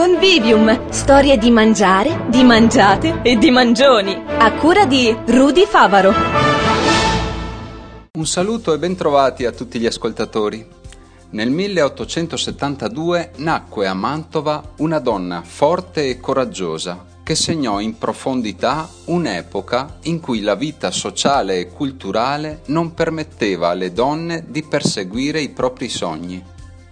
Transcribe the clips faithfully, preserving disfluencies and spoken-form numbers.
Convivium, storie di mangiare, di mangiate e di mangioni, a cura di Rudy Favaro. Un saluto e bentrovati a tutti gli ascoltatori. Nel milleottocentosettantadue nacque a Mantova una donna forte e coraggiosa che segnò in profondità un'epoca in cui la vita sociale e culturale non permetteva alle donne di perseguire i propri sogni.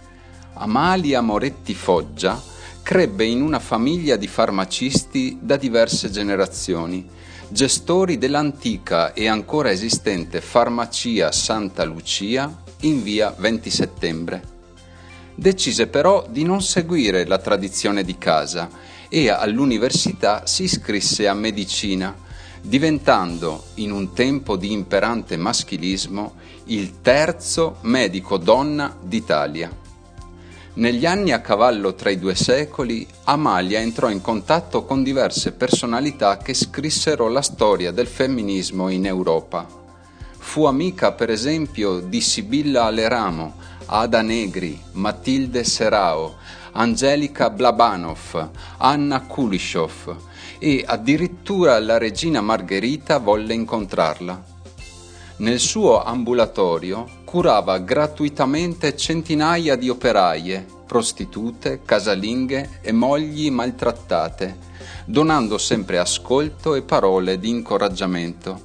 Amalia Moretti Foggia crebbe in una famiglia di farmacisti da diverse generazioni, gestori dell'antica e ancora esistente farmacia Santa Lucia in via venti settembre. Decise però di non seguire la tradizione di casa e all'università si iscrisse a medicina, diventando, in un tempo di imperante maschilismo, il terzo medico donna d'Italia. Negli anni a cavallo tra i due secoli, Amalia entrò in contatto con diverse personalità che scrissero la storia del femminismo in Europa. Fu amica, per esempio, di Sibilla Aleramo, Ada Negri, Matilde Serao, Angelica Blabanov, Anna Kulishov e addirittura la regina Margherita volle incontrarla. Nel suo ambulatorio curava gratuitamente centinaia di operaie, prostitute, casalinghe e mogli maltrattate, donando sempre ascolto e parole di incoraggiamento.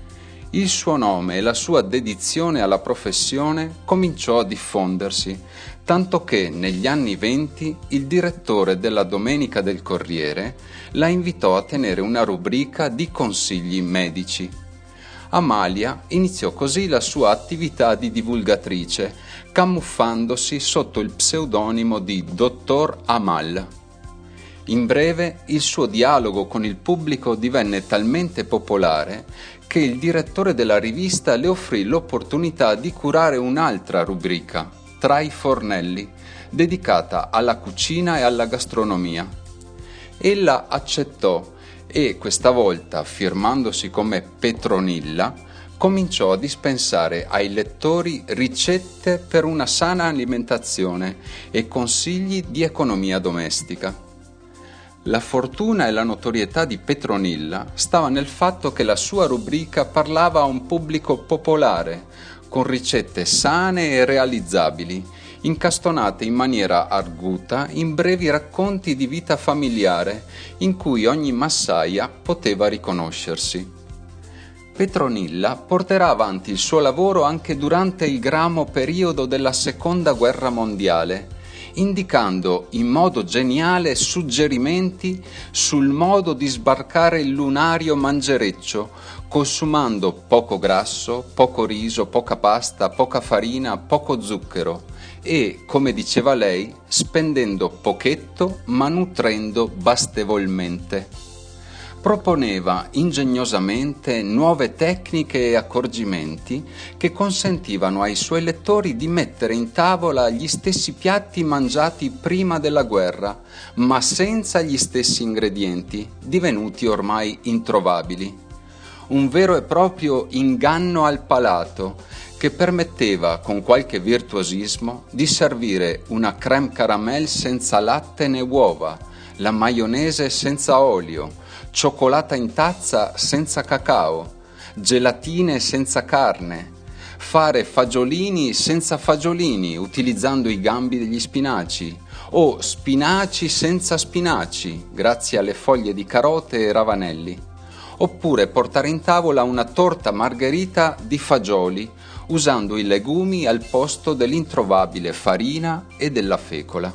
Il suo nome e la sua dedizione alla professione cominciò a diffondersi, tanto che negli anni venti il direttore della Domenica del Corriere la invitò a tenere una rubrica di consigli medici. Amalia iniziò così la sua attività di divulgatrice, camuffandosi sotto il pseudonimo di Dottor Amal. In breve, il suo dialogo con il pubblico divenne talmente popolare che il direttore della rivista le offrì l'opportunità di curare un'altra rubrica, Tra i fornelli, dedicata alla cucina e alla gastronomia. Ella accettò e questa volta, firmandosi come Petronilla, cominciò a dispensare ai lettori ricette per una sana alimentazione e consigli di economia domestica. La fortuna e la notorietà di Petronilla stava nel fatto che la sua rubrica parlava a un pubblico popolare, con ricette sane e realizzabili, incastonate in maniera arguta in brevi racconti di vita familiare in cui ogni massaia poteva riconoscersi. Petronilla porterà avanti il suo lavoro anche durante il gramo periodo della Seconda Guerra Mondiale, indicando in modo geniale suggerimenti sul modo di sbarcare il lunario mangereccio, consumando poco grasso, poco riso, poca pasta, poca farina, poco zucchero e, come diceva lei, spendendo pochetto ma nutrendo bastevolmente. Proponeva ingegnosamente nuove tecniche e accorgimenti che consentivano ai suoi lettori di mettere in tavola gli stessi piatti mangiati prima della guerra, ma senza gli stessi ingredienti, divenuti ormai introvabili. Un vero e proprio inganno al palato che permetteva, con qualche virtuosismo, di servire una crème caramel senza latte né uova, la maionese senza olio, cioccolata in tazza senza cacao, gelatine senza carne, fare fagiolini senza fagiolini utilizzando i gambi degli spinaci o spinaci senza spinaci grazie alle foglie di carote e ravanelli, oppure portare in tavola una torta margherita di fagioli usando i legumi al posto dell'introvabile farina e della fecola.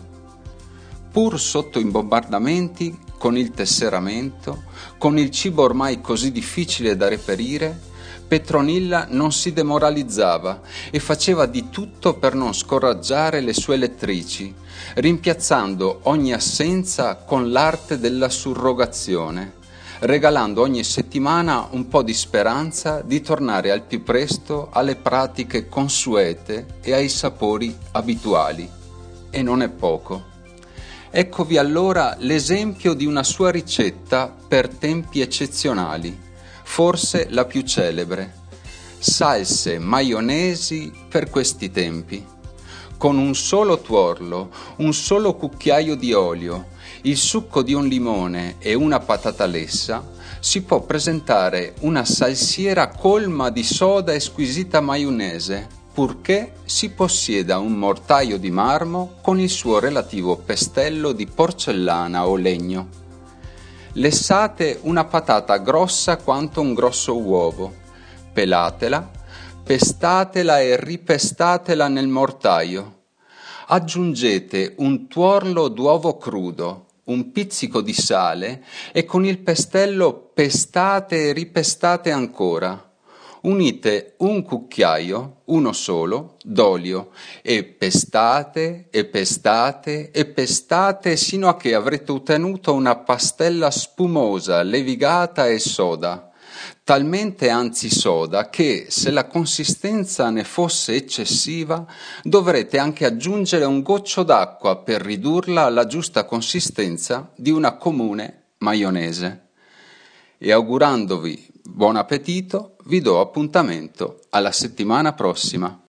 Pur sotto i bombardamenti, con il tesseramento, con il cibo ormai così difficile da reperire, Petronilla non si demoralizzava e faceva di tutto per non scoraggiare le sue lettrici, rimpiazzando ogni assenza con l'arte della surrogazione, regalando ogni settimana un po' di speranza di tornare al più presto alle pratiche consuete e ai sapori abituali. E non è poco. Eccovi allora l'esempio di una sua ricetta per tempi eccezionali, forse la più celebre: salse maionesi per questi tempi. con un solo tuorlo, un solo cucchiaio di olio, il succo di un limone e una patata lessa, si può presentare una salsiera colma di soda e squisita maionese, purché si possieda un mortaio di marmo con il suo relativo pestello di porcellana o legno. Lessate una patata grossa quanto un grosso uovo, pelatela, pestatela e ripestatela nel mortaio. Aggiungete un tuorlo d'uovo crudo, un pizzico di sale e con il pestello pestate e ripestate ancora. Unite un cucchiaio, uno solo, d'olio e pestate e pestate e pestate sino a che avrete ottenuto una pastella spumosa, levigata e soda. Talmente anzi soda che, se la consistenza ne fosse eccessiva, dovrete anche aggiungere un goccio d'acqua per ridurla alla giusta consistenza di una comune maionese. E augurandovi buon appetito, vi do appuntamento alla settimana prossima.